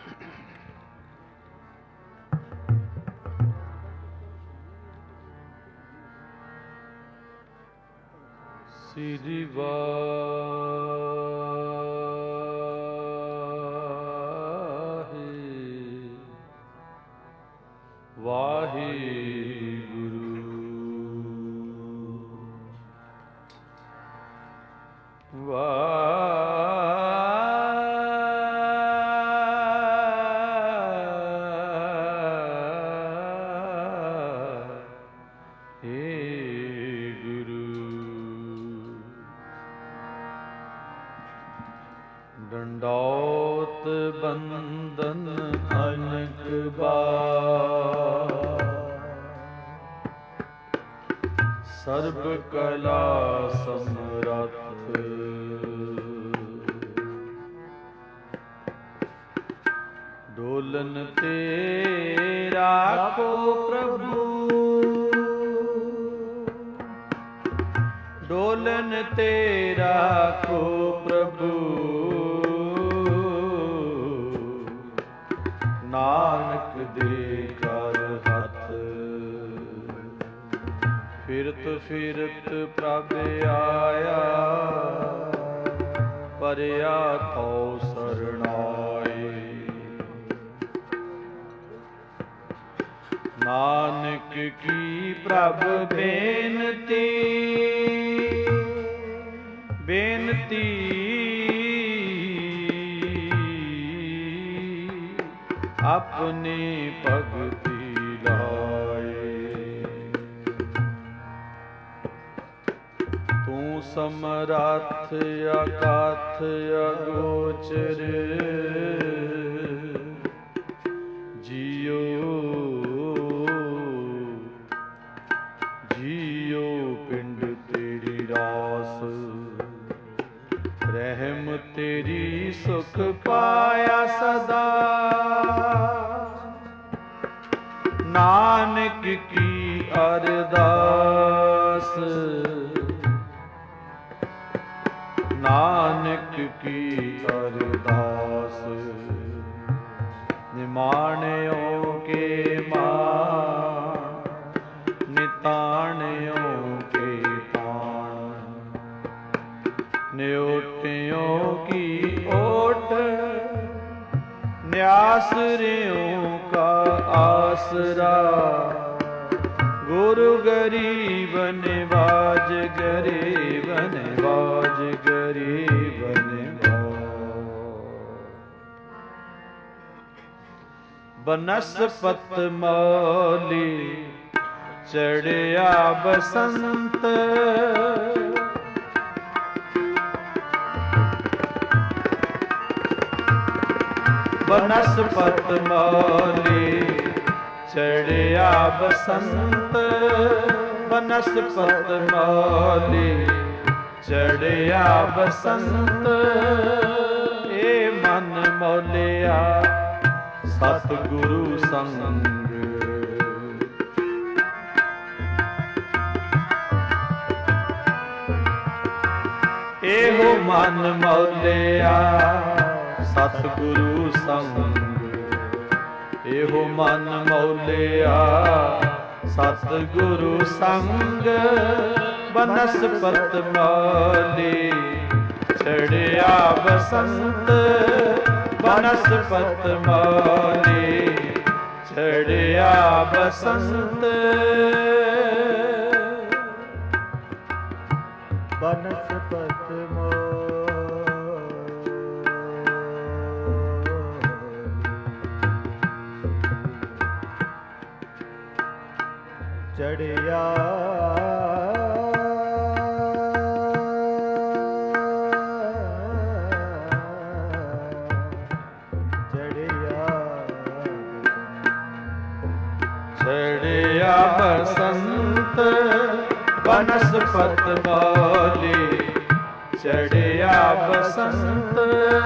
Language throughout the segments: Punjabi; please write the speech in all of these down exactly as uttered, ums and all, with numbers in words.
ਸ੍ਰੀ ਵਾਹਿ ਵਾਹਿਗੁਰੂ ਡੰਡੌਤ ਬੰਦਨ ਅਨਕ ਬਾਰ ਸਰਬ ਕਲਾ ਸਮਰੱਥ ਡੋਲਨ ਤੇ ਰਾਖੋ ਪ੍ਰਭੂ ਡੋਲਨ ਤੇ ਰਾਖੋ ਪ੍ਰਭੂ ਨਾਨਕ ਦੇ ਕਰ ਹੱਥ ਫਿਰਤ ਫਿਰਤ ਪ੍ਰਭ ਆਇਆ ਪਰਿਆ ਥੋ ਸਰਣਾਏ ਨਾਨਕ ਕੀ ਪ੍ਰਭ ਬੇਨਤੀ ਬੇਨਤੀ ਆਪਣੀ ਭਗਤੀ ਲਾਏ ਤੂੰ ਸਮਰੱਥ ਅਕਥ ਅਗੋਚਰ ਜੀਓ ਜੀਓ ਪਿੰਡ ਤੇਰੀ ਰਾਸ ਰਹਿਮ ਤੇਰੀ ਸੁਖ ਪਾਇਆ ਸਦਾ ਨਾਨਕ ਕੀ ਅਰਦਾਸ ਨਾਨਕ ਕੀ ਅਰਦਾਸ ਨਿਮਾਣਿਓ ਕੇ ਮਾਣ ਨਿਤਾਣਿਓ ਕੇ ਤਾਣ ਨਿਉਟਿਓ ਕੀ ਓਟ ਨਿਆਸਰਿਓ ਕਾ ਆਸਰਾ ਗੁਰੂ ਗਰੀਬ ਨਿਵਾਜ ਗਰੀਬ ਨਿਵਾਜ ਗਰੀਬ ਨਿਵਾਜ ਬਨਸਪਤ ਮੌਲੀ ਚੜਿਆ ਬਸੰਤ ਬਨਸਪਤ ਮੌਲੀ ਚੜਿਆ ਬਸੰਤ ਬਨਸਪਤ ਮੌਲੀ ਚੜਿਆ ਬਸੰਤ ਏ ਮਨ ਮੌਲਿਆ ਸਤਿਗੁਰੂ ਸੰਗ ਇਹੋ ਮਨ ਮੌਲਿਆ ਸਤਿਗੁਰੂ ਸੰਗ ਇਹੋ ਮਨ ਮੌਲਿਆ ਸਤਿਗੁਰੂ ਸੰਗ ਬਨਸਪਤ ਮੌਲੀ ਚੜਿਆ ਬਸੰਤ ਬਨਸਪਤ ਮੌਲੀ ਚੜਿਆ ਬਸੰਤ ਬਨਸਪਤ ਚੜਿਆ ਚੜਿਆ ਚੜਿਆ ਬਸੰਤ ਬਨਸਪਤ ਮੌਲੀ ਚੜਿਆ ਬਸੰਤ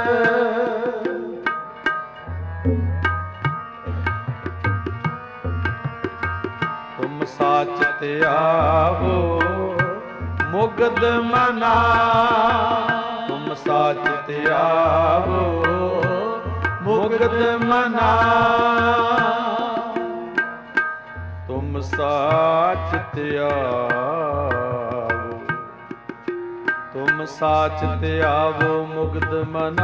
ਸਾਚਤ ਆਵੋ ਮੁਗਦ ਮਨਾ ਤੁਮ ਸਾਚਤ ਆਵੋ मुग्ध मना तुम साच त्यावो तुम साच त्यावो मुग्ध मना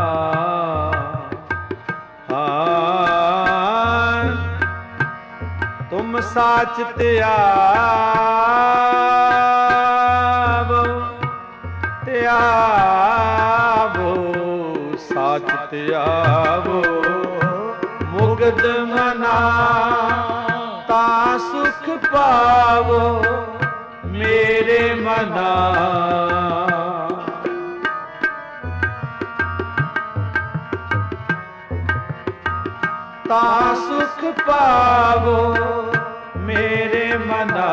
हाँ तुम साच त्यावो त्यावो साच त्यावो मुग्ध मना ता सुख पावो मेरे मना ता सुख पावो मेरे मना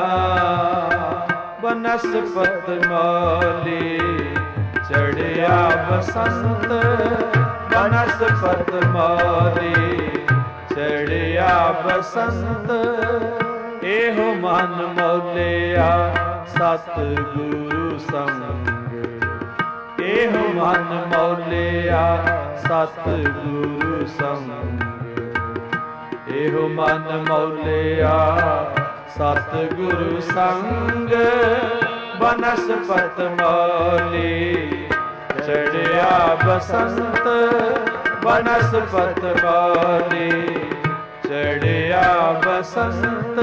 बनस्पत माली चढ़िया बसंत बनस्पत माली चढ़िया बसंत एहो मन मौलिया सतगुरु संग एहो मन मौलिया सतगुरु संग एहो मन मौलिया सतगुरु संग बनस्पत मौली चढ़िया बसंत बनस्पत मौली चढ़िया बसंत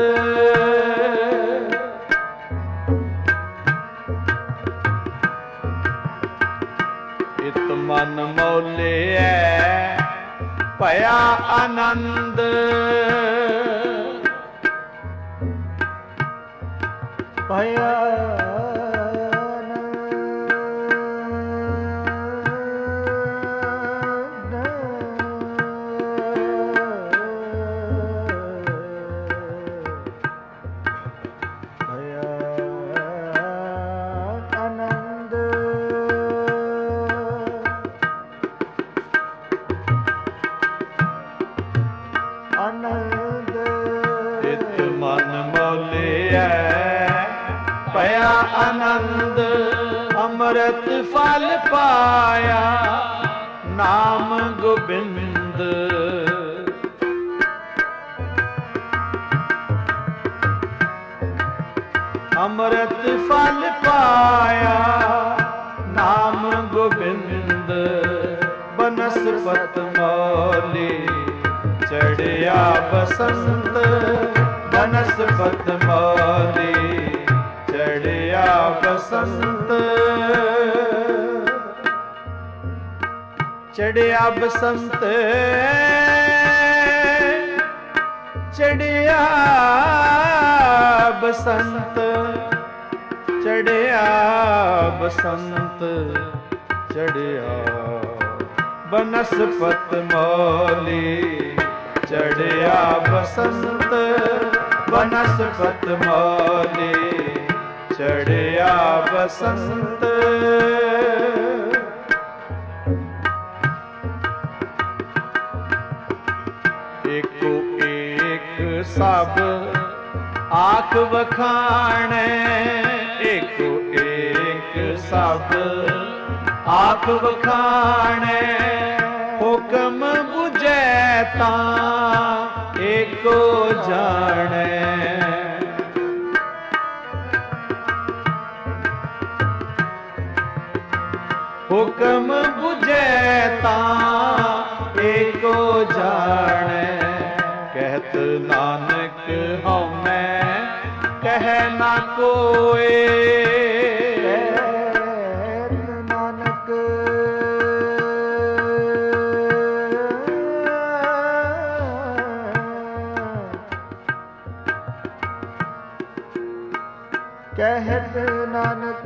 इत मन मौलिया पया आनंद पया आनंद अमृत फल पाया नाम गोबिंद अमृत फल पाया नाम गोबिंद बनस्पत मौली चढ़िया बसंत बनस्पत मौली चढ़िया बसंत चढ़िया बसंत चढ़िया बसंत चढ़िया बसंत चढ़िया बनस्पत मौली चढ़िया बसंत बनस्पत मौली चढ़िया बसंत एको एक सब आख बखाने एको एक सब आख बखाने हुक्म बुझे ता एको जाने हुक्म बुझे ता एको जाने कहत नानक हूँ मैं कह ना कोई नानक कहत नानक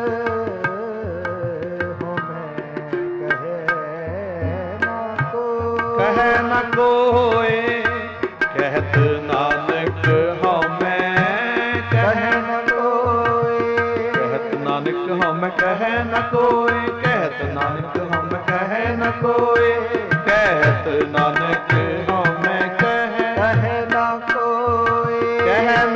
कह न कोई कहत नानक हूँ मैं कह न कोई कहत नानक हूँ मैं कह न कोई कहत नानक हूँ मैं कह न कोई कहत नानक हूँ मैं कह कह न कोई कह न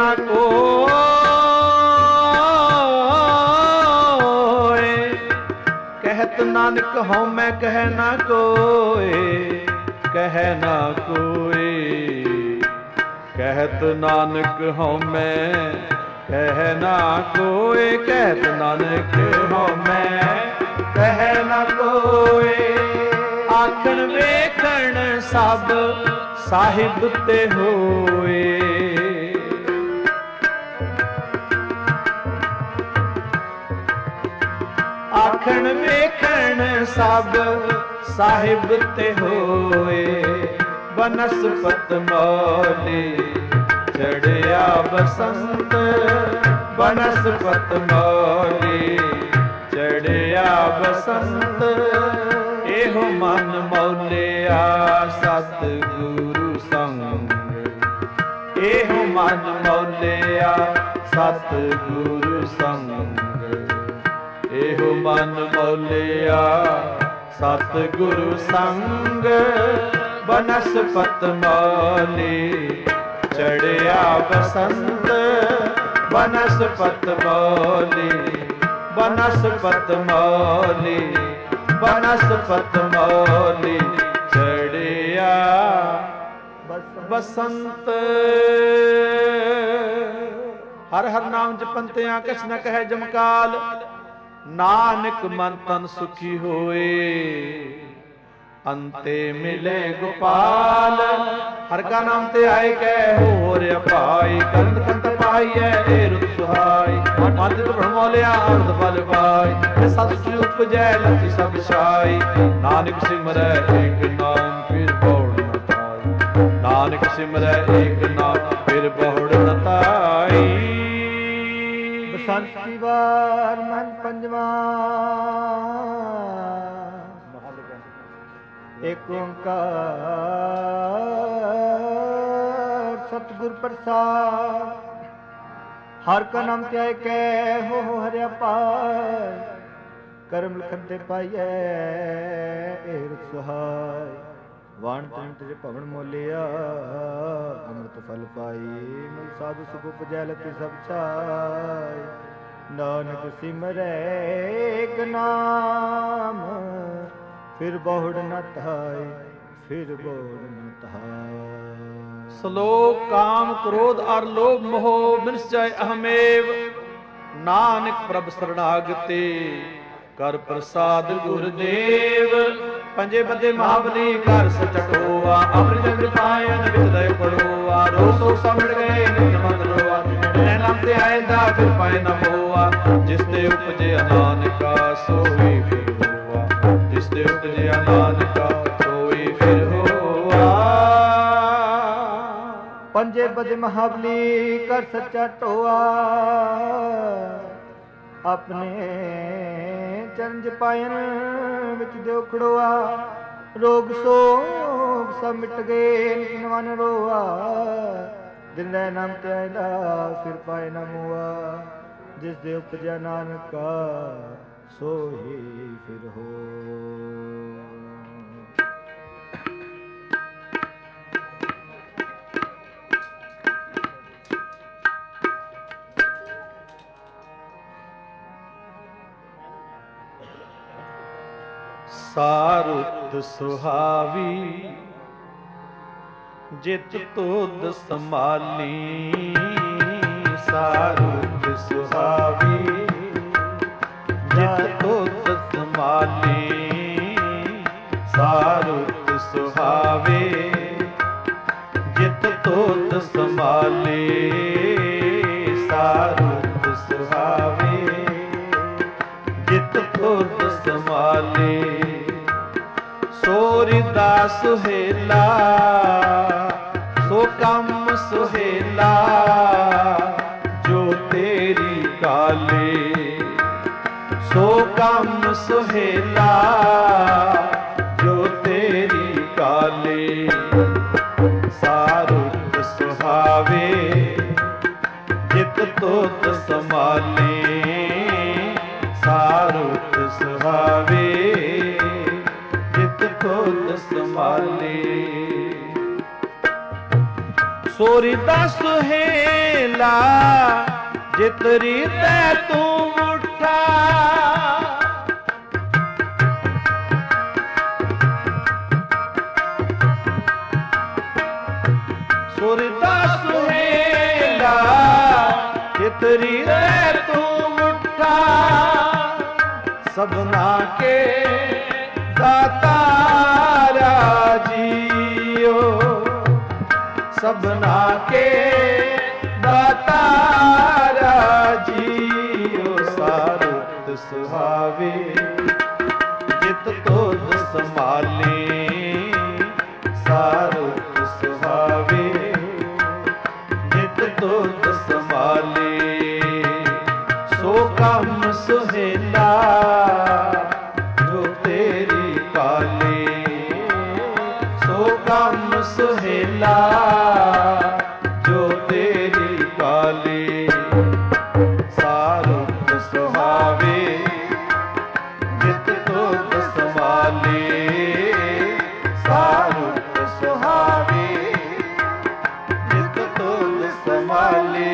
कोई कहत नानक हूँ मैं कह न कोई ਕਹਿ ਨਾ ਕੋਏ। ਕਹਿਤ ਨਾਨਕ ਹਉਮੈ ਕਹਿ ਨਾ ਕੋਏ। ਕਹਿਤ ਨਾਨਕ ਹਉਮੈ ਕਹਿ ਨਾ ਕੋਏ। ਆਖਣ ਵੇਖਣ ਸਭ ਸਾਹਿਬ ਤੇ ਹੋਏ। ਆਖਣ ਵੇਖਣ ਸਭ ਸਾਹਿਬ ਤੇ ਹੋਏ। ਬਨਸਪਤ ਮੌਲੀ ਚੜਿਆ ਬਸੰਤ। ਬਨਸਪਤ ਮੌਲੀ ਚੜਿਆ ਬਸੰਤ। ਇਹੋ ਮਨ ਮੌਲਿਆ ਸਤ ਗੁਰੂ ਸੰਗ। ਇਹੋ ਮਨ ਮੌਲਿਆ ਸਤ ਗੁਰੂ ਸੰਗ। ਇਹੋ ਮਨ ਮੌਲਿਆ ਸਤ ਗੁਰੂ ਸੰਗ। ਬਨਸਪਤ ਮੌਲੀ ਚੜਿਆ ਬਸੰਤ। ਬਨਸਪਤ ਮੌਲੀ ਬਨਸਪਤ ਮੌਲੀ ਬਨਸਪਤ ਮੌਲੀ ਚੜਿਆ ਬਸੰਤ। ਹਰ ਹਰ ਨਾਮ ਜਪੰਤਿਆਂ ਕਿਛ ਨ ਕਹਿ ਜਮਕਾਲ। ਨਾਨਕ ਮਨ ਤਨ ਸੁਖੀ ਹੋਏ। ਅੰਤੇ ਮਿਲੇ ਗੋਪਾਲ। ਹਰ ਕਾ ਨਾਮ ਤੇ ਆਏ ਕਹਿ ਹੋਰ ਅਪਾਈ। ਕੰਤ ਕੰਤ ਪਾਈਐ ਏ ਰੁਤ ਸੁਹਾਈ। ਮਨ ਜਿਤ ਬ੍ਰਹਮੋ ਲਿਆ ਅਰਧ ਬਲ ਪਾਈ। ਸਤ ਸੁ ਉਪਜੈ ਲਖੀ ਸਭ ਛਾਈ। ਨਾਨਕ ਸਿਮਰੈ ਏਕ ਨਾਮ ਫਿਰ ਬਹੁੜ ਨ ਪਾਈ। ਨਾਨਕ ਸਿਮਰੈ ਏਕ ਨਾਮ ਫਿਰ ਬਹੁੜ ਨ ਪਾਈ। ਬਸੰਤੀ ਵਾਰ ਮਨ ਪੰਜਵਾ। ਏਕ ਓੰਕਾਰ ਸਤਿਗੁਰ ਪ੍ਰਸਾਦ। ਹਰ ਕਾ ਨਾਮ ਧਿਆਏ ਕੈ ਹੋ ਹਰਿ ਅਪਾਰ। ਕਰਮ ਲਖਨ ਤੇ ਪਾਈਐ ਏ ਰੁਤ ਸੁਹਾਈ। ਵਾਣ ਤਨ ਤੇ ਭਵਨ ਮੋਲਿਆ ਅੰਮ੍ਰਿਤ ਫਲ ਪਾਈ। ਮਨ ਸਾਧੂ ਸੁਖ ਉਪਜੈ ਲਤੀ ਸਭ ਛਾਈ। ਨਾਨਕ ਸਿਮਰੈ ਏਕ ਨਾਮ ਫਿਰ ਬਹੁੜ ਨ ਧਾਇ। ਫਿਰ ਬਹੁੜ ਨ ਧਾਇ। ਸ਼ਲੋਕ ਕਾਮ ਕ੍ਰੋਧ ਅਰ ਲੋਭ ਮੋਹ ਬਿਨਸਚੈ ਅਹਮੇਵ। ਨਾਨਕ ਪ੍ਰਭ ਸਰਣਾਗਤੇ ਕਰ ਪ੍ਰਸਾਦ ਗੁਰਦੇਵ। ਪੰਜੇ ਬੰਦੇ ਮਹਾਬਲੀ ਘਰ ਸਚਟੋਆ। ਅੰਮ੍ਰਿਤ ਅੰਮ੍ਰਿਤ ਪਾਇਨ ਵਿਦੈ ਪੜੋਆ। ਰੋ ਸੋ ਸਮੜ ਗਏ ਨਿਤ ਮਨ ਰੋਆ। ਨੈ ਨਾਮ ਤੇ ਆਇਦਾ ਫਿਰ ਪਾਇ ਨ ਹੋਆ। ਜਿਸ ਤੇ ਉਪਜੇ ਨਾਨਕਾ ਸੋਈ ਫਿਰ ਹੋਆ। ਜਿਸ ਤੇ ਉਪਜੇ ਨਾਨਕਾ ਸੋਈ ਫਿਰ ਹੋਆ। ਪੰਜੇ ਬੰਦੇ ਮਹਾਬਲੀ ਕਰ ਸੱਚਾ ਟੋਆ। ਆਪਣੇ ਚਰਨ ਜਪਾਇਨ ਵਿੱਚ ਦਿਓ ਖੜੋਆ। ਰੋਗ ਸੋਗ ਸਭ ਮਿਟ ਗਏ ਨਿਤ ਮਨ ਰੋਆ। ਦਿਨ ਦੇ ਨਾਮ ਤੇ ਆਇਦਾ ਫਿਰ ਪਾਏ ਨਾ ਮੋਆ। ਜਿਸ ਦੇ ਉਪਜਿਆ ਨਾਨਕਾ ਸੋਹੀ ਫਿਰ ਹੋ। ਸਾਰੁਤ ਸੁਹਾਵੀ ਜਿਤ ਤੁਧ ਸੰਭਾਲੀ। ਸਾਰੁਤ ਸੁਹਾਵੀ ਜਿਤ ਤੁਧ ਸੰਭਾਲੀ। ਸਾਰੁਤ ਸੁਹਾਵੇ ਜਿਤ ਤੁਧ ਸੰਭਾਲੀ। ਸਾਰੁਤ ਸੁਹਾਵੇ ਜਿਤ ਤੁਧ ਸੰਭਾਲੀ। ਸੋਰਿਦਾ ਸੁਹੇਲਾ ਸੋ ਕੰਮ ਸੁਹੇਲਾ। ਜੋ ਤੇਰੀ ਕਾਲੇ ਸੋ ਕੰਮ ਸੁਹੇਲਾ। ਜੋ ਤੇਰੀ ਕਾਲੇ। ਸਾਰੁਤ ਸੁਹਾਵੇ ਜਿਤ ਤੁਧ ਸੰਭਾਲੇ। ਸਾਰੁਤ ਸੁਹਾਵੇ ਜਿਤ ਤੁਧ ਸੰਭਾਲੇ। ਸੋਰਿਦਾ ਸੁਹੇਲਾ ਜਿਤ ਰੀਤੈ ਤੂੰ ਉਠਾ। ਸੁਰਦਾ ਸੁਹੇਲਾ ਚਿਤਰੀ ਰਹਿ ਤੂੰ ਮੁੱਠਾ ਸਭਨਾ ਕੇ ਦਾਤਾਰਾ ਜੀਓ ਸਭਨਾ ਕੇ ਦਾਤਾਰਾ ਜੀਓ ਸਾਰੁਤ ਸੁਹਾਵੇ ਜਿਤ ਤੋਦ ਸੰਭਾਲੇ ਸਾਰੁਤ ਸੁਹਾਵੇ ਜਿਤ ਤੋਦ ਸੰਭਾਲੇ ਸੋ ਕੰਮ ਸੁਹੇਲਾ ਜੋ ਤੇਰੀ ਕਾਲੇ ਸੋ ਕੰਮ ਸੁਹੇਲਾ ਜੋ ਤੇਰੀ ਕਾਲੇ ਸਾਰੁਤ ਸੁਹਾਵੇ ਜਿਤ ਤੋਦ ਸੰਭਾਲੇ ਸਾਰੁਤ ਸੁਹਾਵੇ ਜਿਤ ਤੋਦ ਸੰਭਾਲੇ।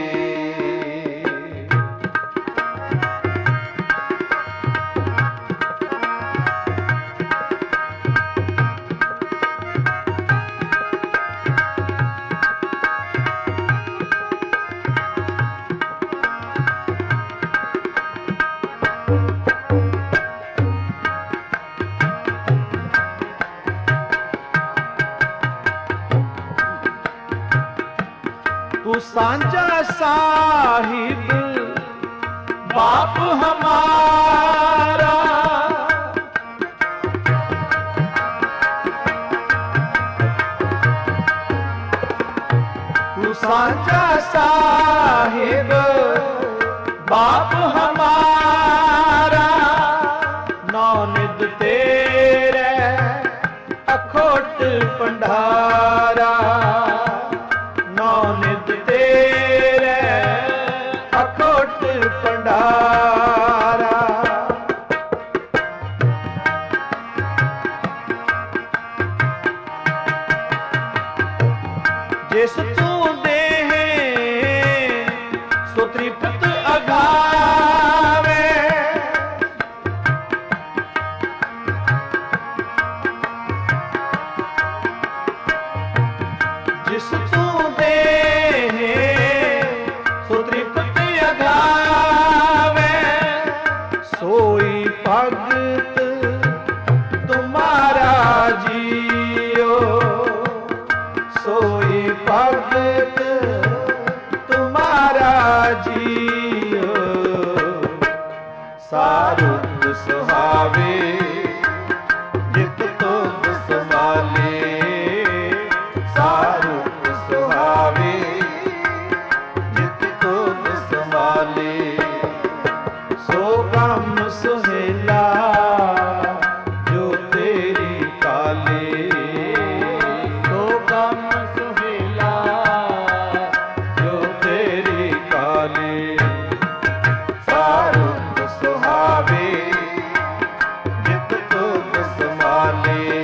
तू सांझा साहिब बाप हमारा तू सांझा साहिब बाप हमारा नौ निध तेरे अखोट भंडारा नौ निध तेरे अखोट भंडारा जिस तू देह सो त्रिपत अगावे जिस तू देह सो त्रिपत अगावे सोई भगत तुम्हारा जियो सोई भगत तुम्हारा जियो सारुत सुहावे जित तोद संभाले सारुत सुहावे जित तोद संभाले सो काम सुहेला जो तेरी काले सो काम सुहेला जो तेरी काले सारुत सुहावे जित तोद संभाले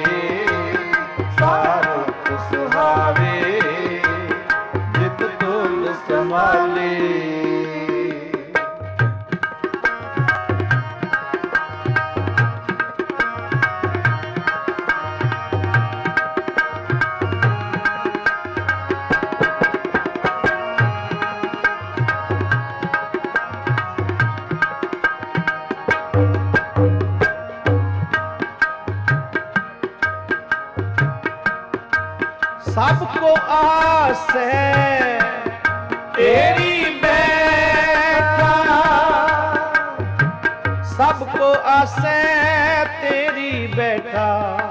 सारुत सुहावे जित तोद संभाले। सबको आस है तेरी बैठा सबको आस है तेरी बैठा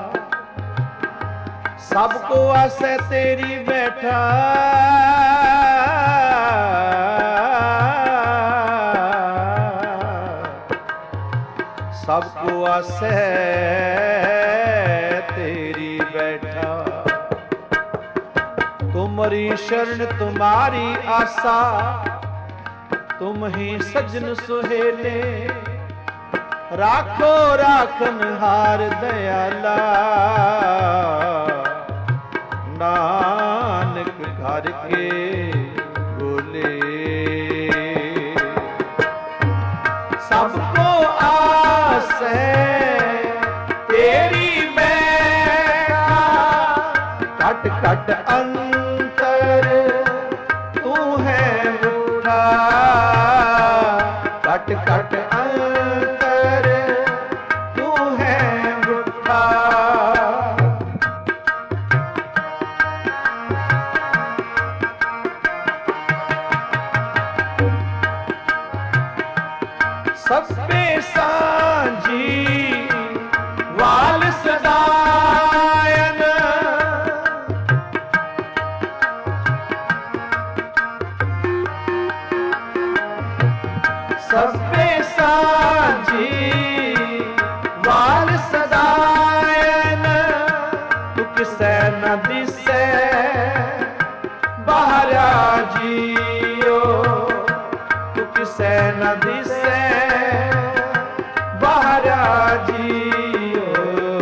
सबको आस है तेरी बैठा सबको आस है तेरी बैठा तुम्हारी शरण तुम्हारी आशा तुम ही सजन सुहेले राखो राखन हार दयाला नानक घर के बोले सबको आस है तेरी बैठा कट कट अंतर ਸਭੇ ਸਾਂਝੀ ਵਾਲ ਸਦਾਇਨ ਸਭੇ ਸਾਂਝੀ ਵਾਲ ਸਦਾਇਨ ਤੂੰ ਕਿਸੈ ਨ ਦਿਸੈ ਬਾਹਰਾ ਜੀਓ ਤੂੰ ਕਿਸੈ ਨ ਦਿਸੈ ਬਾਹਰਾ ਜੀਓ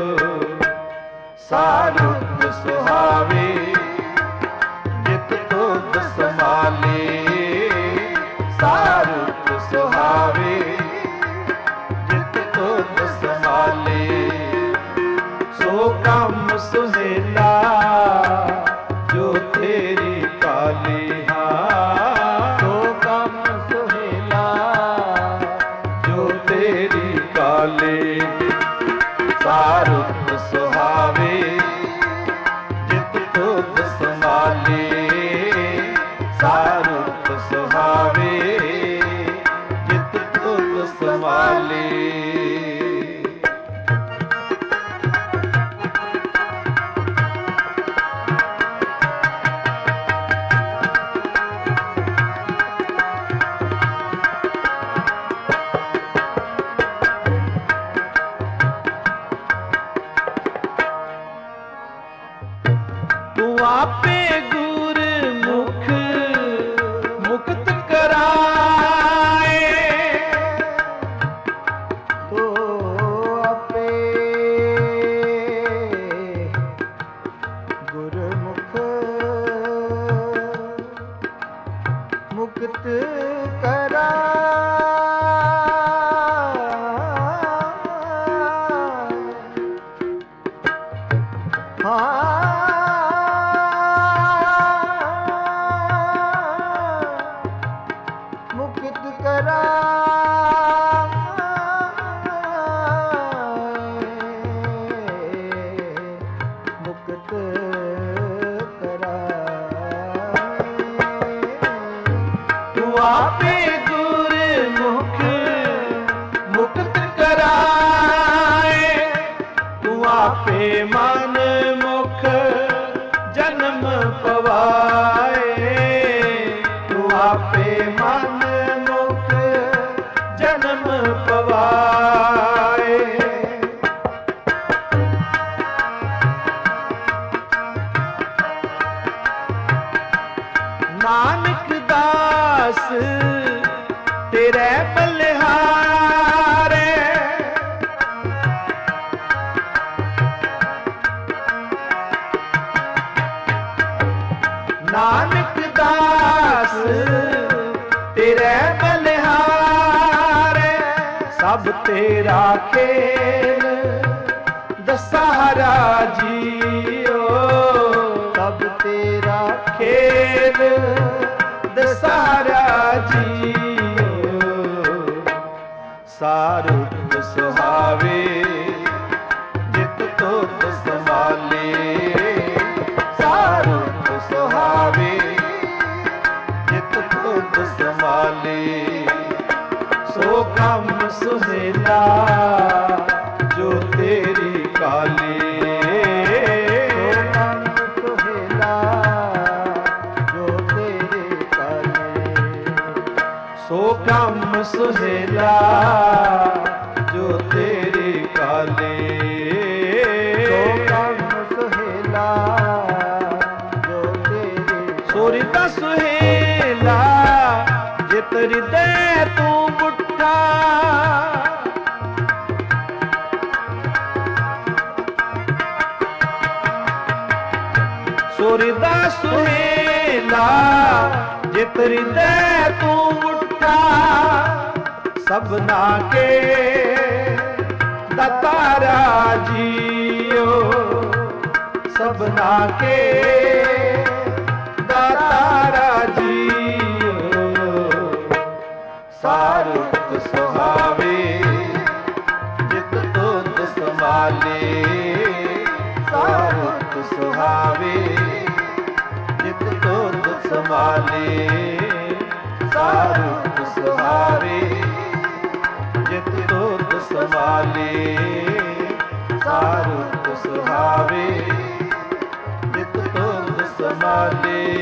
ਸਾਰੁਤ ਸੁਹਾਵੇ ਜਿਤ ਤੁਧ ਸੰਭਾਲੇ ਸਾਰੁਤ ਸੁਹਾਵੇ ਜਿਤ ਤੁਧ ਸੰਭਾਲੇ ਸੋ ਕੰਮ ਸੁਹੇਲਾ ਜੋ ਤੇਰੀ ਕਾਲੀ ਹਾਂ ਸੋ ਕੰਮ ਸੁਹੇਲਾ ਜੋ ਤੇਰੀ ਕਾਲੀ ਸਾਰੁਤ ਸੁਹਾਵੇ ਜਿਤ ਤੁਧ ਸੰਭਾਲੇ ਸਾਰੁਤ ਸੁਹਾਵੇ ਜਿਤ ਤੁਧ ਸੰਭਾਲੇ ਆਪੇ ਗੁਰ ਮੁਖ ਮੁਕਤ ਕਰਾਏ ਤੋ ਆਪੇ ਗੁਰ ਮੁਖ ਮੁਕਤ ਕਰਾਏ ਹਾਂ ਆਪੇ ਗੁਰ ਮੁਖ ਮੁਕਤ ਕਰਾਏ ਤੂੰ ਆਪੇ ਮਨ ਮੁਖ ਜਨਮ ਪਵਾਏ ਤੂੰ ਆਪੇ ਮਨ ਮੁਖ ਜਨਮ ਪਵਾਏ ਨਾਨਕ ਦਾਸ ਤੇਰੇ ਬਲਿਹਾਰੇ ਨਾਨਕ ਦਾਸ ਤੇਰੇ ਬਲਿਹਾਰੇ ਸਭ ਤੇਰਾ ਖੇਲ ਦਸਾਹਰਾ ਜੀਓ ਸਭ ਤੇਰਾ ਖੇਲ ਦਸਾਹਰਾ ਜੀਓ ਸਾਰੁਤ ਸੁਹਾਵੇ ਜਿਤ ਤੁਧ ਸੰਭਾਲੇ ਸਾਰੁਤ ਸੁਹਾਵੇ ਜਿਤ ਤੁਧ ਸੰਭਾਲੇ ਸੋ ਕੰਮ ਸੁਹੇਲਾ ਜੋ ਤੇਰੀ ਕਾਲੀ ਸੋ ਕੰਮ ਸੁਹੇਲਾ ਜੋ ਤੇਰੀ ਕਾਲੀ ਸੋ ਕੰਮ ਸੁਹੇਲਾ ਜੋ ਤੇਰੀ ਸੋ ਰਿਦਾ ਸੁਹੇਲਾ ਜਿਤ ਹਿਰਦੈ ਤੂੰ ਬੁੱਠਾ ਸੋ ਰਿਦਾ ਸੁਹੇਲਾ ਜਿਤ ਹਿਰਦੈ ਤੂੰ ਬੁੱਠਾ ਸਭਨਾ ਕੇ ਦਾਤਾਰਾ ਜੀਓ ਸਭਨਾ ਕੇ ਦਾਤਾਰਾ ਜੀਓ ਸਾਰੁਤ ਸੁਹਾਵੇ ਜਿਤ ਤੁਧ ਸੰਭਾਲੇ ਸਾਰੁਤ ਸੁਹਾਵੇ ਜਿਤ ਤੁਧ ਸੰਭਾਲੇ ਸਾਰੁਤ ਸੁਹਾਵੇ ਵਾਲੀ ਸਾਰੁਤ ਸੁਹਾਵੇ ਨਿਤ ਤੁਧ ਸਮਾਲੇ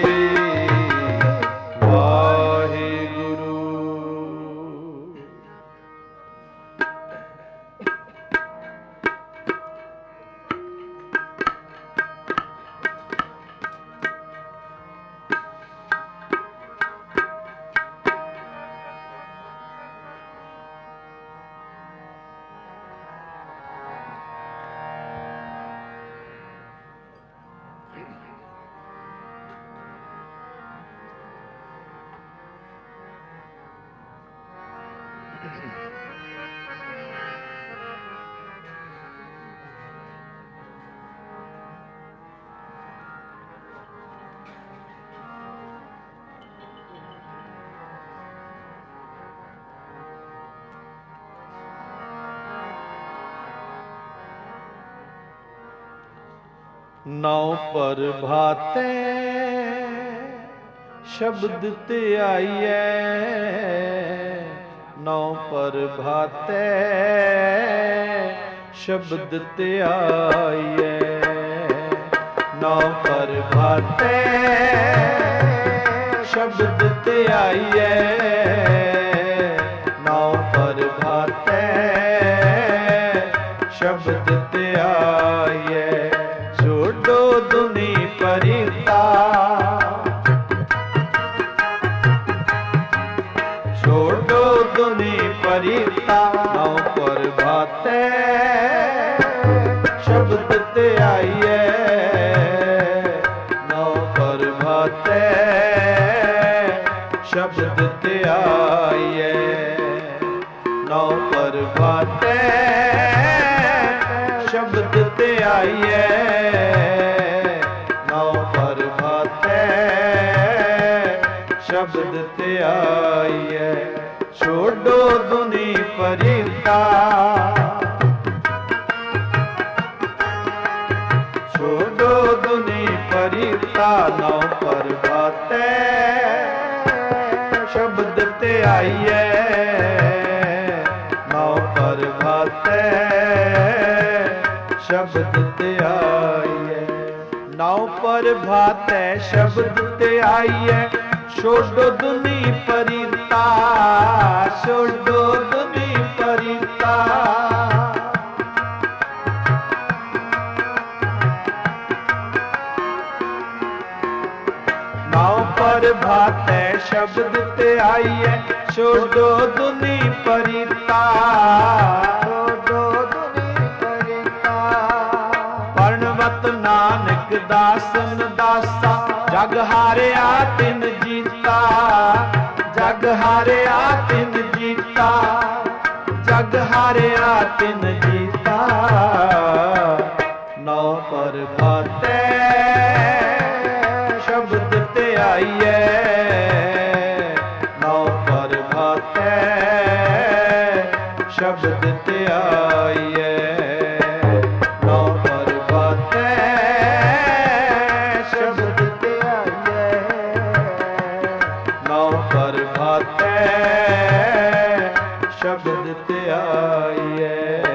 ਵਾਹਿਗੁਰੂ। ਨੌ ਪ੍ਰਭਾਤੈ ਸ਼ਬਦ ਧਿਆਈਐ, ਨੌ ਪ੍ਰਭਾਤੈ ਸ਼ਬਦ ਧਿਆਈਐ, ਨੌ ਪ੍ਰਭਾਤੈ ਸ਼ਬਦ ਧਿਆਈਐ, ਨੌ ਪ੍ਰਭਾਤੈ ਸ਼ਬਦ ਧਿਆਈਐ। ਛੋਡੋ ਦੁਨੀ ਪਰਿਤਾ, ਛੋਡੋ ਦੁਨੀ ਪਰਿਤਾ, ਨੌ ਪ੍ਰਭਾਤੈ ਸ਼ਬਦ ਧਿਆਈਐ, ਨੌ ਪ੍ਰਭਾਤੈ ਸ਼ਬਦ ਧਿਆਈਐ, ਨੌ ਪ੍ਰਭਾਤੈ ਸ਼ਬਦ ਧਿਆਈਐ, ਨੌ ਪ੍ਰਭਾਤੈ ਸ਼ਬਦ ਧਿਆਈਐ। ਛੋਡੋ ਦੁਨੀ ਪਰਿਤਾ, ਛੋਡੋ ਦੁਨੀ ਪਰਿਤਾ, ਨੌ ਪ੍ਰਭਾਤੈ ਸ਼ਬਦ ਧਿਆਈਐ, ਨੌ ਪ੍ਰਭਾਤੈ ਸ਼ਬਦ ਧਿਆਈਐ, ਨੌ ਪ੍ਰਭਾਤੈ ਸ਼ਬਦ ਧਿਆਈਐ। ਛੋਡੋ ਦੁਨੀ ਪਰਿਤਾ, ਛੋਡੋ ਦੁਨੀ ਪਰਿਤਾ, ਨੌ ਪ੍ਰਭਾਤੈ ਸ਼ਬਦ ਧਿਆਈਐ। ਛੋਡੋ ਦੁਨੀ ਪਰਿਤਾ, ਛੋਡੋ ਦੁਨੀ ਪਰਿਤਾ, ਪਰਣਵਤ ਨਾਨਕ ਦਾਸਨ ਦਾਸਾ, ਜਗ ਹਾਰਿਆ ਤਿਨ ਜੀਤਾ, ਜਗ ਹਾਰਿਆ ਤਿਨ ਜੀਤਾ, ਜਗ ਹਾਰਿਆ ਤਿਨ ਜੀਤਾ, ਨੌ ਪ੍ਰਭਾਤੈ ਸ਼ਬਦ ਧਿਆਈਐ, ਨੌ ਪ੍ਰਭਾਤੈ ਸ਼ਬਦ ਧਿਆਈਐ, ਨੌ ਪ੍ਰਭਾਤੈ ਸ਼ਬਦ ਧਿਆਈਐ, ਨੌ ਪ੍ਰਭਾਤੈ ਸ਼ਬਦ ਧਿਆਈਐ।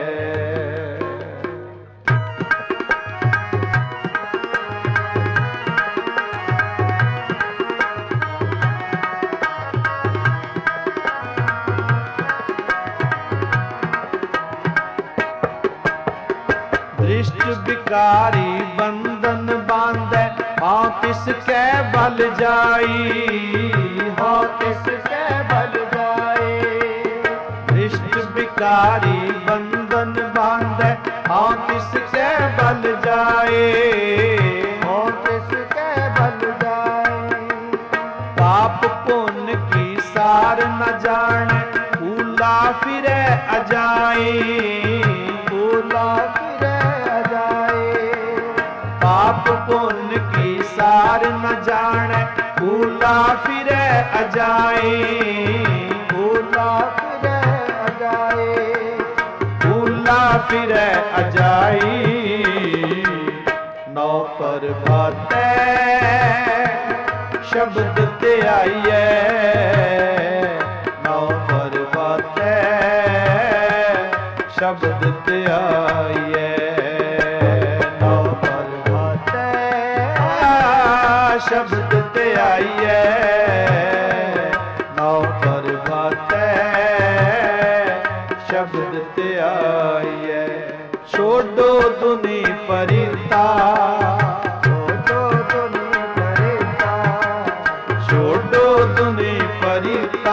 दृष्ट विकारी बंधन बांधै, हाँ तिसकै बल जाई, हाँ तिसकै बल जाई। दृष्ट विकारी बंधन बांधै, हाँ तिसकै बल जाए, हाँ तिसकै बल जाए। पाप पुण्य की सार न जाने, भूला फिरै अजाए, भूला फिरै अजाए। पाप पुण्य की सार न जाने, भूला फिरै अजाए, भूला फिरै अजाए, भूला फिरै अजाई। नौ प्रभातै शब्द ध्याइयै, नौ प्रभातै शब्द ਸ਼ਬਦ ਤੇ ਆਈਐ ਨੌ ਪ੍ਰਭਾਤੈ ਸ਼ਬਦ ਤੇ ਆਈਐ ਛੋਡੋ ਦੁਨੀ ਪਰਿਤਾ ਛੋਡੋ ਦੁਨੀ ਪਰਿਤਾ ਛੋਡੋ ਦੁਨੀ ਪਰਿਤਾ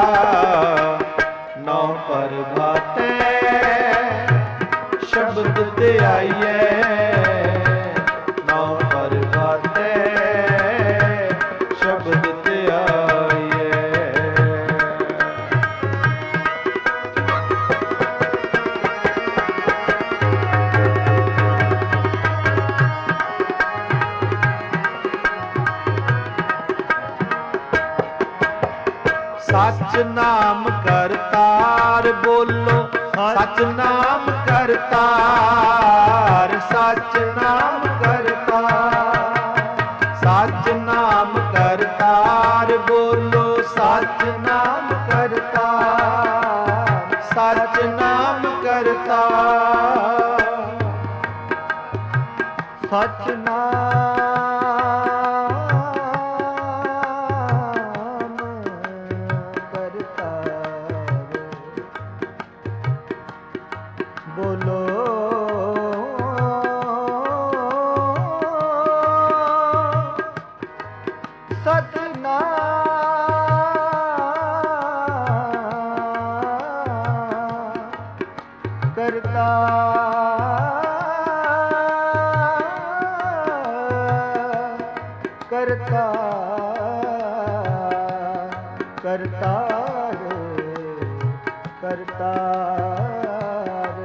ਨੌ ਪ੍ਰਭਾਤੈ ਸ਼ਬਦ ਤੇ ਆਈਐ ਨੌ ਪ੍ਰਭਾਤੈ ਸ਼ਬਦ ਤੇ ਆਈਐ ਸਚ ਨਾਮ ਕਰਤਾਰ ਬੋਲੋ ਸਚ ਨਾਮ ਕਰਤਾਰ ਸਚ ਨਾਮ ਕਰਤਾਰ ਸਚ ਨਾਮ ਕਰਤਾਰ ਬੋਲੋ ਸਚ ਨਾਮ ਕਰਤਾਰ ਸਚ ਨਾਮ ਕਰਤਾਰ ਸਚ ਨਾਮ ਬੋਲੋ ਸਤਿਨਾਮ ਕਰਤਾ ਕਰਤਾ ਕਰਤਾਰ ਕਰਤਾਰ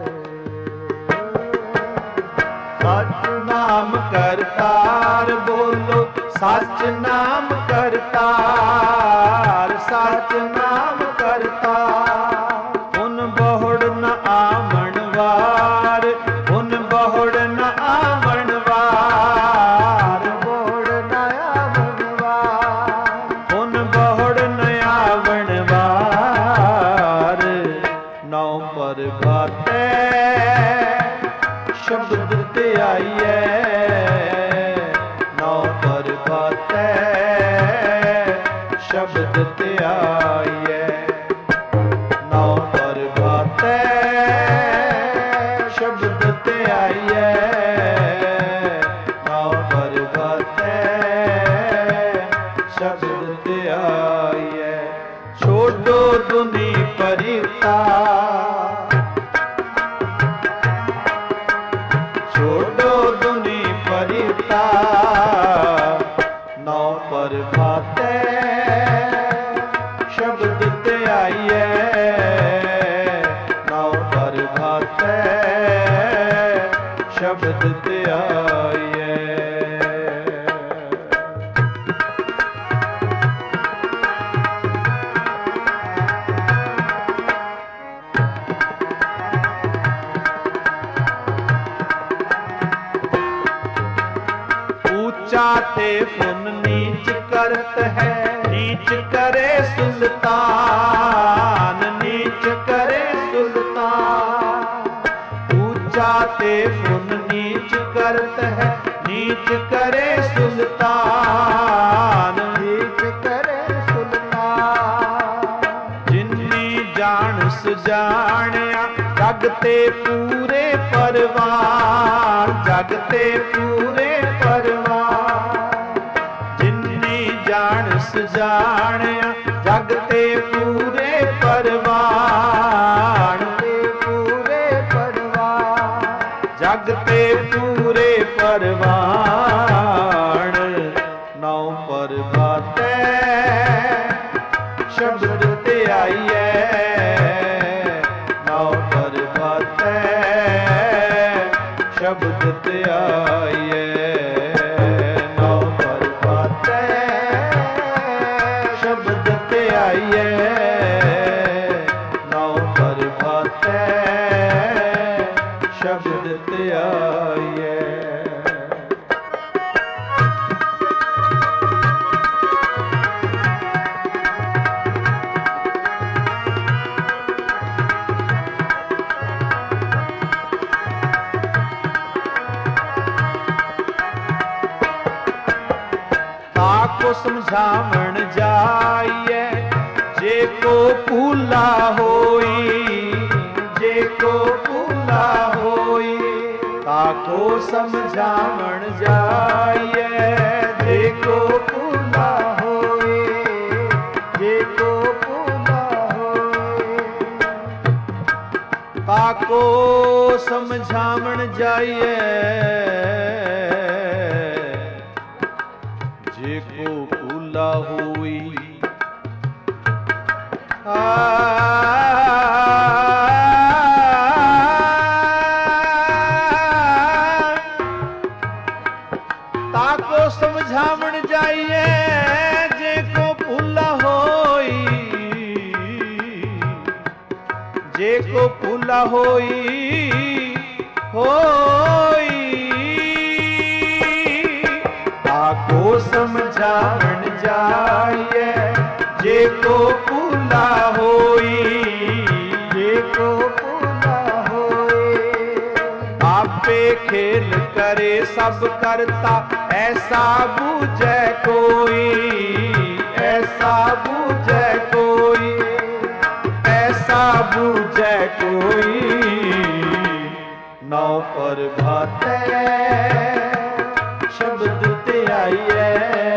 ਸਚ ਨਾਮ ਕਰਤਾਰ ਬੋਲੋ ਸਚ ਨਾਮ ਕਰਤਾਰ ਸਚ ਨਾਮ ਕਰਤਾਰ ਹੁਨ ਬਹੁੜ ਨ ਆਵਣ ਵਾਰ ਹੁਨ ਬਹੁੜ ਨ ਆਵਣ ਵਾਰ ਬਹੁੜ ਨ ਆਵਣ ਵਾਰ ਹੁਨ ਬਹੁੜ ਨ ਆਵਣ ਵਾਰ ਨੌ ਪ੍ਰਭਾਤੈ ਸ਼ਬਦ ਤੇ ਆਈਐ ਨੌ ਪ੍ਰਭਾਤੈ ਸ਼ਬਦ ਤੇ ਆਈਐ ਨੌ ਪ੍ਰਭਾਤੈ ਸ਼ਬਦ ਤੇ ਆਈਐ ਨੌ ਪ੍ਰਭਾਤੈ ਸ਼ਬਦ ਤੇ ਆਈਐ ਛੋਡੋ ਦੁਨੀ ਪਰਿਤਾ ਛੋਡੋ ਦੁਨੀ ਪਰਿਤਾ ਨੌ ਪ੍ਰਭਾਤੈ ਸ਼ਬਦ ਤੇ ਆਈਐ ਨੌ ਪ੍ਰਭਾਤੈ ਸ਼ਬਦ ਤੇ ਆਈਐ ऊंचा ते पुन नीच करत है नीच करे सुल्तान नीच करे सुल्तान ऊंचा ते पुन नीच करत है नीच करे सुल्तान नीच करे सुल्तान जिन्नी जानस जानिया जग ते पूरे परवान जग ते पूरे परवान जिन्नी जानस जानिया जग ते पूरे परवान पूरे परवान जग ते पूरे परवान नौ प्रभातै शब्द ते आईए नौ प्रभातै शब्द ते आईए नौ प्रभातै शब्द ते आईए नौ प्रभातै शब्द ते आईए ताको समझावण जाइए, जे को भूला होई, जे को भूला होई, ताको समझावण जाइए, जे को भूला होई, जे को भूला होई, ताको समझावण जाइए, जे को भूला होई। ताको समझावण जाइए, जे को भूला होई, जे को भूला होई, होई। ताको समझावण जाइए, जे को भूला होई, जे को भूला होई। आपे खेल करे सब करता, ऐसा बूझे कोई, ऐसा बूझे कोई, ऐसा बूझे कोई। नौ पर भाते शब्द ते आइए,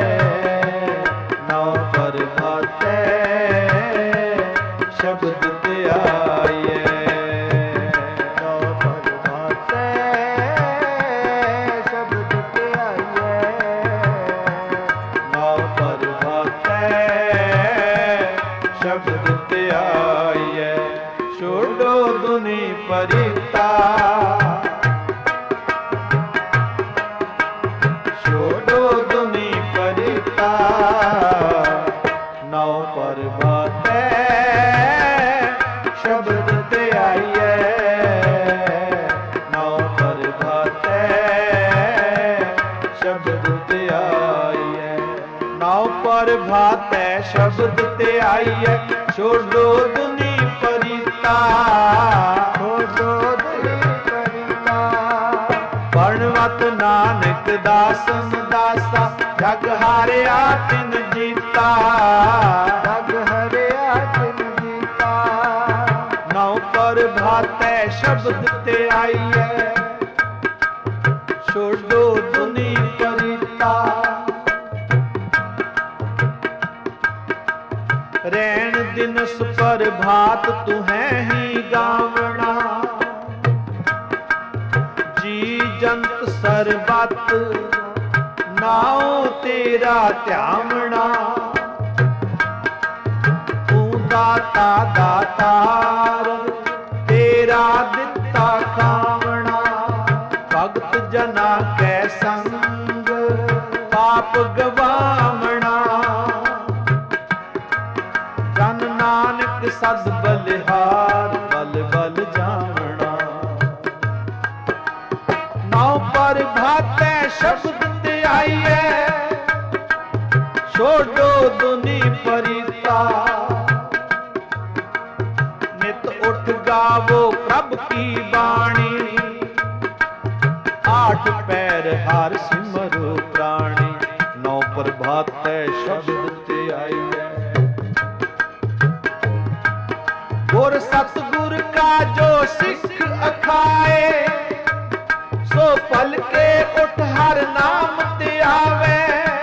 नौ पर भाते शब्द ते आइए, नौ पर भाते शब्द ते आइए, नौ पर भाते शब्द ते आइए। छोड़ो दुनि परिता, छोड़ो दुनि परिता, नौ पर भाते शब्द ते आइए, नौ पर भाते शब्द ते आइए, नौ पर भाते शब्द ते आइए। छोड़ो दुनि परिता, छोड़ो दुनि परिता, परणवत नानक दासन दासा, जग हारिया तिन जीता, जग हारिया तिन जीता। नौ पर भाते शब्द ते आइए, छोड़ो दुनि परिता। रैन दिनस पर भात तुहें ही गावना, जी जंत सरबत नाओ तेरा ध्यावना। तू दाता दातार तेरा दिता खावना, भगत जना कै संग पाप गवावना। जन नानक सद बलिहार बल बल जावना। नौ पर भाते शब्द ते आइए, छोड़ो दुनि परिता। नित उठ गावो प्रभ की बाणी, आठ पैर हर सिमरो प्राणी। नौ पर भाते शब्द ते आइए, गुर सतगुर का जो सिख अखाए, सो पल के उठ हर नाम ते आवे।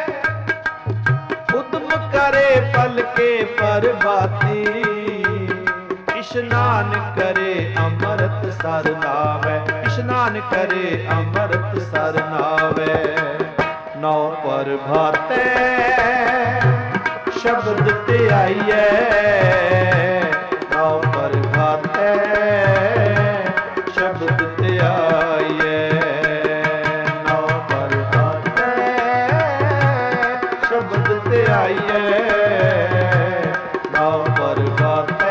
उद्म करे पल के परबाती, इशनान करे अमृत सर नावे, इशनान करे अमृत सर नावे। नौ पर भाते शब्द ते आइए, नौ पर भाते शब्द ते आइए, नौ पर भाते शब्द ते आइए, नौ पर भाते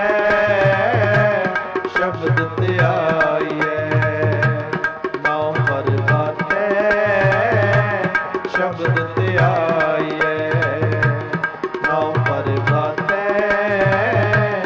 शब्द ते आइए, नौ पर भाते शब्द ते आइए, नौ पर भाते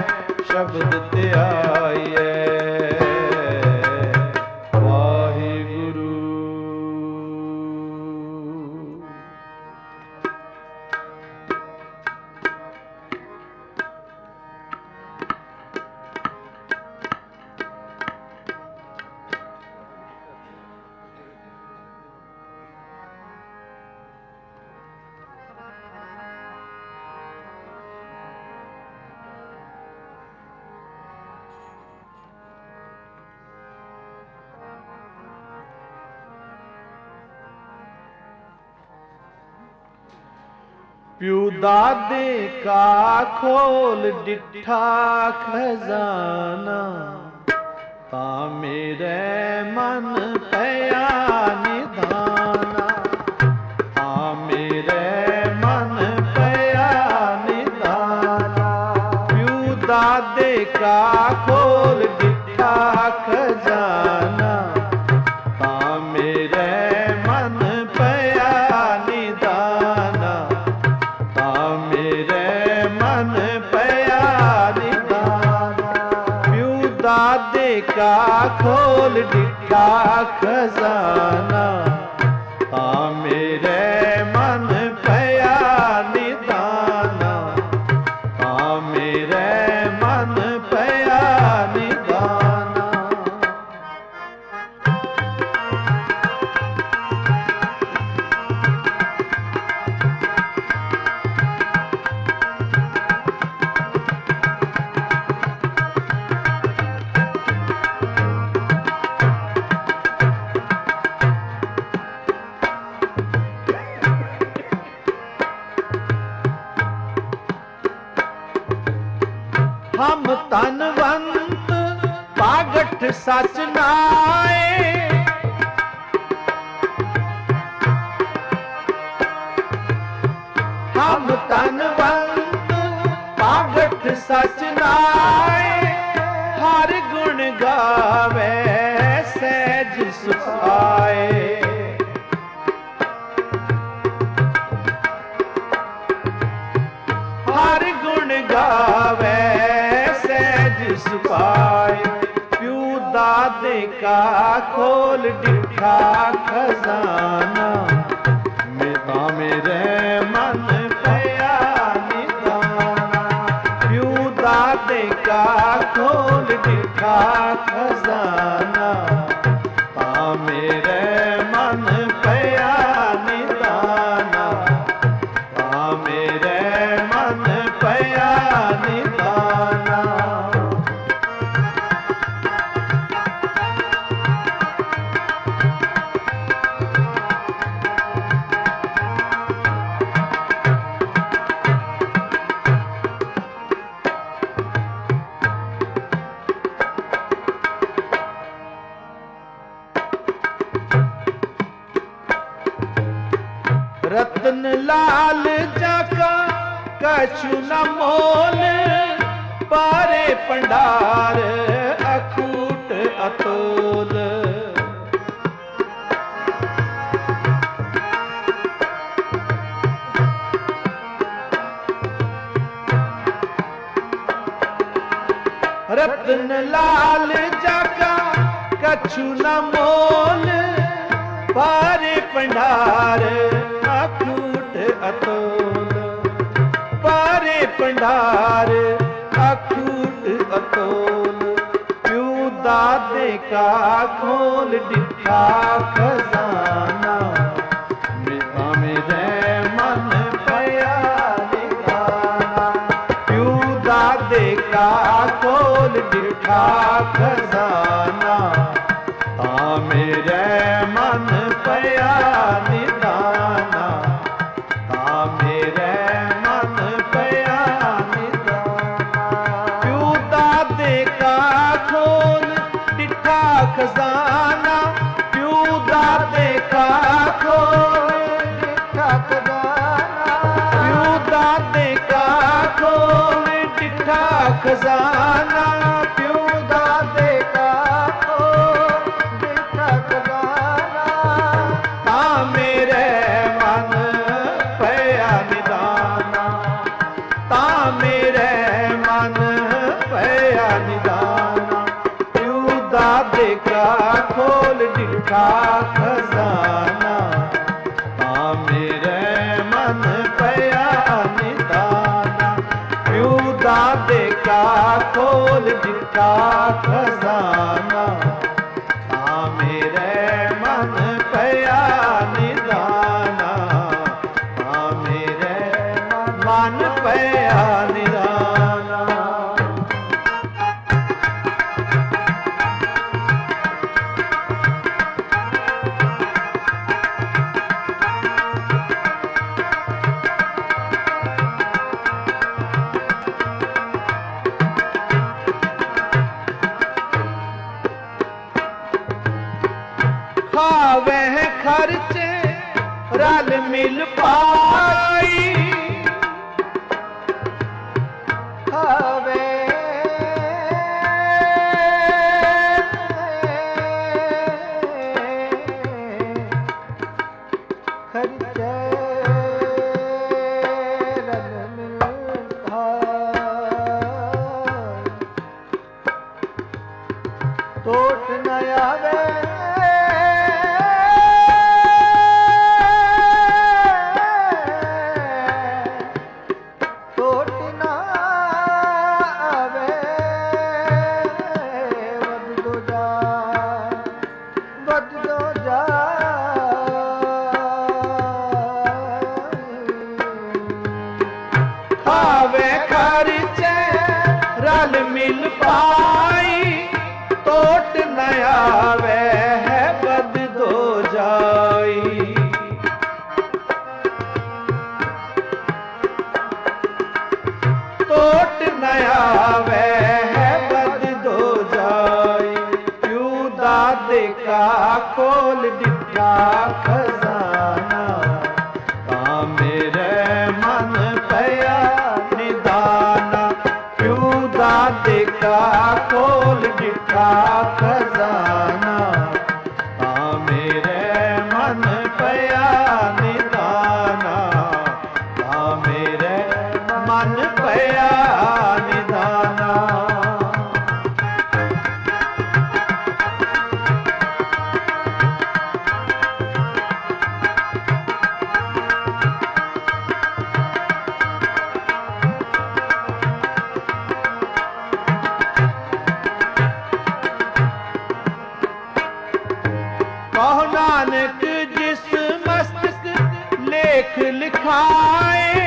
प्यू दादे का खोल डिठा खजाना, ता मेरे मन पया निधाना, ता मेरे मन पया निधाना। प्यू दादे का खोल डिठा खजाना, ता मेरे मन पया निधाना, ता मेरे मन पया निधाना। प्यू दादे का खोल डिठा खजाना, ता मेरे मन पया निधाना, ता मेरे मन पया निधाना। हम तनवंत पागठ सच नाए, हम तनवंत पागठ सच नाए। हर गुण गावे सहज सुखाए, हर गुण गावे सुपाए। प्यू दादे का खोल डिठा खजाना, मेरा मेरे मन पया निधाना। प्यू दादे का खोल डिठा खजाना, ता मेरे मन पया निधाना, ता मेरे मन पया निधाना। रतन लाल जाका कछु न मोल, पारे पंडार अखूट अतोल। रतन लाल जाका कछु न मोल, पारे पंडार अखूट अतोल। पारे पंडार अखूट अतोल। प्यू दादे का खोल डिठा खजाना, मेरा मेरे मन पया निधाना। प्यू दादे का खोल डिठा खजाना, ता मेरे मन पया निधाना, ता मेरे मन पया निधाना। प्यू दादे का खोल डिठा खजाना, प्यू दादे का खोल डिठा खजाना। प्यू दादे का खोल डिठा खजाना, प्यू दादे का दादे का खोल डिठा खजाना, ता मेरे मन पया निधाना। प्यू दादे का खोल डिठा खजाना, ता मेरे मन पया निधाना, ता मेरे मन पया निधाना। रल मिल पाई खावे खर्चे रल मिल भाई टोट न आवे मिल पाई टोट न आवे है बद दो जाई टोट न आवे है बद दो जाई क्यों दादे का खोल दिखा खजाना ता मेरे मन पया निदाना दादे का खोल दिखा खजाना आ मेरे मन पया निदाना आ मेरे मन पया निदाना कहो नानक जिस मस्तक लेख लिखाए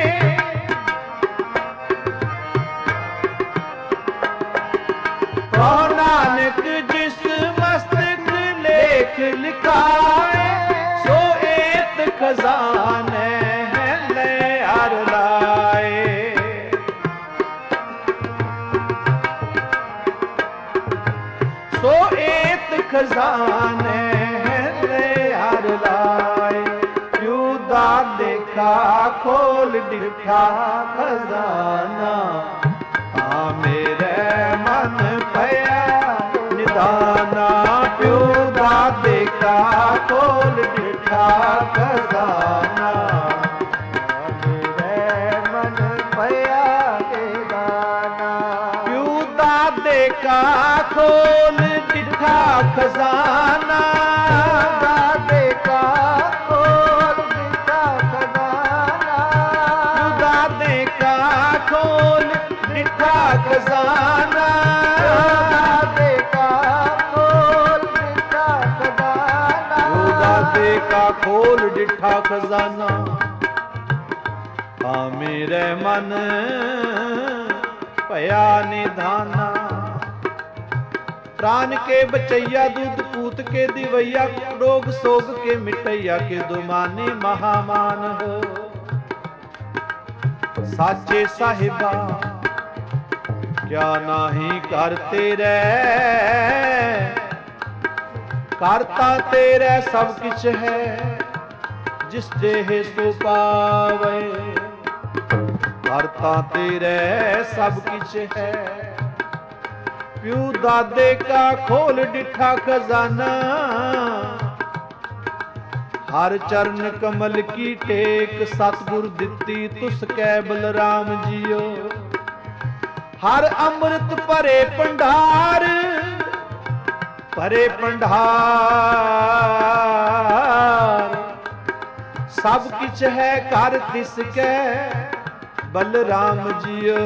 कहो नानक जिस मस्तक लेख लिखाए सो एत खजाने है ले अर लाए सो एत खजाने हर लाए क्यों दादे का खोल दिखा खजाना आ मेरे मन पया निदाना क्यों दादे का खोल दिखा खजाना आ मेरे मन पया निदाना क्यों दादे का खोल दिखा खजाना खोल दिखा खजाना दादे का खोल दिखा खजाना दादे का खोल दिखा खजाना आ मेरे मन पया निधाना प्राण के बचैया दूध पूत के दिवैया रोग सोग के मिटैया के दुमाने महामान हो साचे साहिबा क्या नाही करते रे करता तेरे सब किछ है जिस देह सो पावे करता तेरे सब किछ है प्यू दादे का खोल डिठा खजाना हर चरण कमल की टेक सतगुर दिती तुस कै बलराम जियो हर अमृत भरे भंडार भरे भंडार सब किछ है कर तिसकै बलराम जियो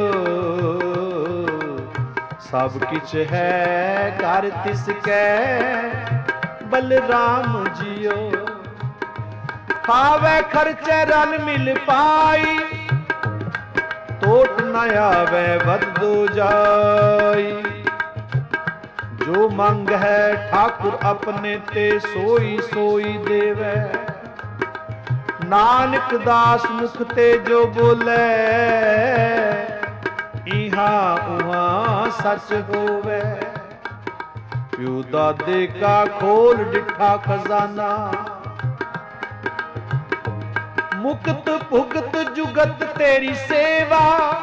सब किछ है कर तिसकै बलराम जियो खावे खर्चे रल मिल पाई टोट न आवे बद दो जाई जो मंग है ठाकुर अपने ते सोई सोई देवे नानक दास मुख ते जो बोले इहा उहा सच होवे प्यू दादे का खोल डिठा खजाना ਮੁਕਤ ਭੁਗਤ ਜੁਗਤ ਤੇਰੀ ਸੇਵਾ,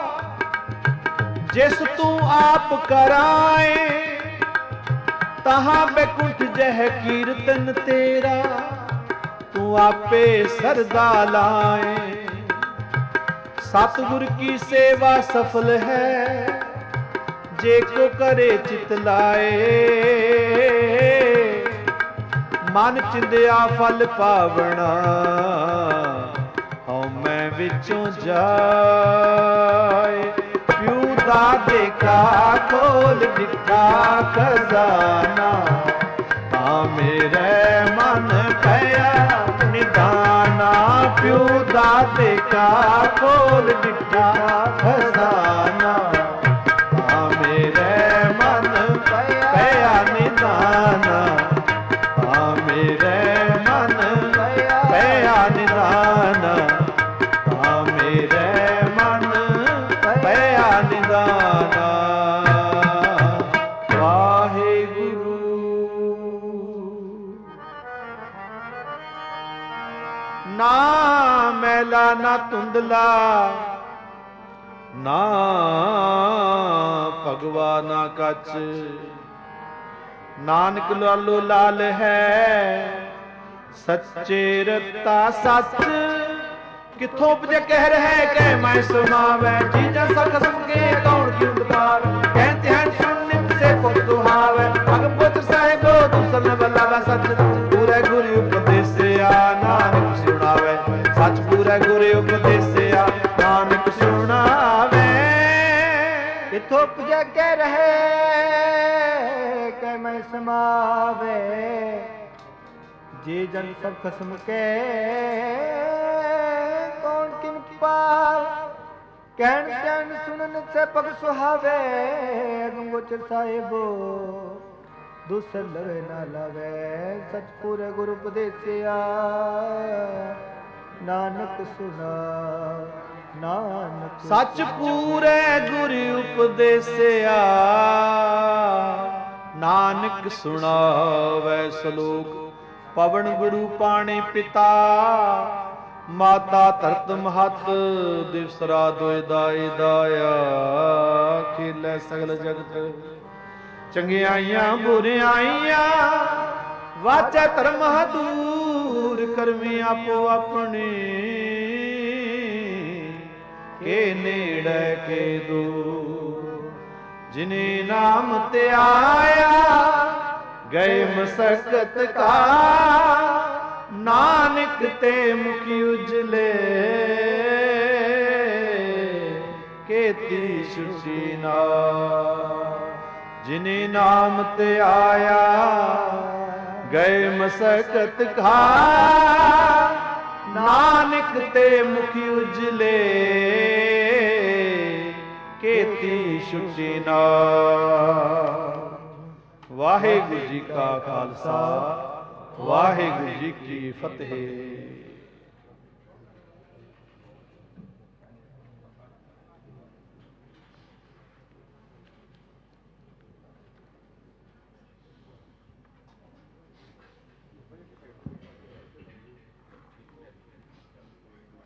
ਜਿਸ ਤੂੰ ਆਪ ਕਰਾਏ, ਤਹਾਂ ਬੈਕੁੰਠ ਜਹ ਕੀਰਤਨ ਤੇਰਾ, ਤੂੰ ਆਪੇ ਸਰਦਾ ਲਾਏ। ਸਤਿਗੁਰ ਕੀ ਸੇਵਾ ਸਫਲ ਹੈ, ਜੇ ਕੋ ਕਰੇ ਚਿਤ ਲਾਏ। ਮਨ ਚਿੰਦਿਆ ਫਲ ਪਾਵਣਾ, ਹਉ ਮੈਂ ਵਿੱਚੋਂ ਜਾਏ। ਪਿਉ ਦਾਦੇ ਕਾ ਖੋਲ ਦਿੱਤਾ ਖਜ਼ਾਨਾ, ਤਾਂ ਮੇਰੇ ਮਨ ਪਿਆ ਨਿਦਾਨਾ। ਪਿਉ ਦਾਦੇ ਕਾ ਖੋਲ ਦਿੱਤਾ ਖਜ਼ਾਨਾ, ਤਾਂ ਮੇਰੇ ਮਨ ਪਿਆ ਨਿਦਾਨਾ। ਤਾਂ ਮੇਰੇ ਮਨ ਪਿਆ ਨਿਦਾਨਾ, ਤਾਂ ਮੇਰੇ ਮਨ ਪਿਆ ਨਿਦਾਨਾ। ਵਾਹਿਗੁਰੂ। ਨਾ ਮੈਲਾ ਨਾ ਧੁੰਦਲਾ, ਨਾ ਭਗਵਾ ਨਾ ਕੱਚ, ਨਾਨਕ ਲਾਲੋ ਲਾਲ ਹੈ, ਸੱਚੇ ਰਤਾ ਸੱਚ। ਕਿੱਥੋਂ ਉਪਜੇ ਕਹਿ ਰਹਿ ਕਹਿ ਮੈਂ ਸੁਣਾਵੈ, ਚੀਜ਼ਾਂ ਸਖ ਸਮਕੇ ਕੌਣ ਕਿਉ ਬਤਾਵੈ। ਕਹਿੰਦੇ ਹਨ ਸੁਣ ਨਿਤ ਸੇ ਕੋ ਸੁਹਾਵੈ, ਭਗਵਤ ਸਾਹਿਬੋ ਦੁਸਲ ਬਲਾਵਾ ਸੱਚ। ਪੂਰੇ ਗੁਰੂ ਉਪਦੇਸਿਆ ਨਾਨਕ ਸੁਣਾਵੈ, ਸੱਚ ਪੂਰੇ ਗੁਰੂ ਉਪਦੇਸਿਆ ਨਾਨਕ ਸੁਣਾਵੈ। ਕਿਥੋਂ ਉਪਜੈ ਕਹਿ ਰਹੇ ਕਹਿ ਮੈਂ ਸਮਾਵੇ, ਜੇ ਜਨ ਸਭ ਖਸਮ ਕੇ ਕੌਣ ਕਿਨ ਪਾਵ। ਕਹਿਣ ਕਹਿਣ ਸੁਣਨ ਸੇ ਪਗ ਸੁਹਾਵੇ, ਗੰਗੋਚਰ ਸਾਹਿਬੋ ਦੂਸਰ ਲਵੇ ਨਾ ਲਾਵੇ। ਸਚ ਪੂਰੇ ਗੁਰੂ ਉਪਦੇਸਿਆ ਨਾਨਕ ਸੁਣਾ, ਨਾਨਕ ਸੱਚ ਪੂਰੇ ਗੁਰੂ ਉਪਦੇਸਿਆ ਨਾਨਕ ਸੁਣਾਵੈ। ਸ਼ਲੋਕ ਪਵਨ ਗੁਰੂ ਪਾਣੀ ਪਿਤਾ, ਮਾਤਾ ਧਰਤ ਮਹਤ ਦਿਵਸ ਰਾਤ ਦੋਇ ਦਾਈ ਦਾਇਆ। ਖੇਲੇ ਸਗਲ ਜਗਤ ਚੰਗਿਆਈਆਂ ਬੁਰਿਆਈਆਂ, ਵਾਚੈ ਧਰਮ ਦੂਰ ਕਰਮੀ ਆਪੋ ਆਪਣੇ। ਕੇ ਨੇੜੇ ਕੇ ਦੂਰ ਜਿਨੇ ਨਾਮ ਤੇ ਆਇਆ, ਗਏ ਮਸਕਤ ਕਾ ਨਾਨਕ ਤੇ ਮੁਖੀ ਉਜਲੇ। ਕੀਤੀ ਛੁਟੀ ਨਾ ਜਿਨੇ ਨਾਮ ਤੇ ਆਇਆ, ਗਏ ਮਸਕਤ ਕਾ ਨਾਨਕ ਤੇ ਮੁਖੀ ਉਜਲੇ। ਕੀਤੀ ਛੁਟੀ ਨਾ। ਵਾਹਿਗੁਰੂ ਜੀ ਕਾ ਖਾਲਸਾ, ਵਾਹਿਗੁਰੂ ਜੀ ਕੀ ਫਤਿਹ।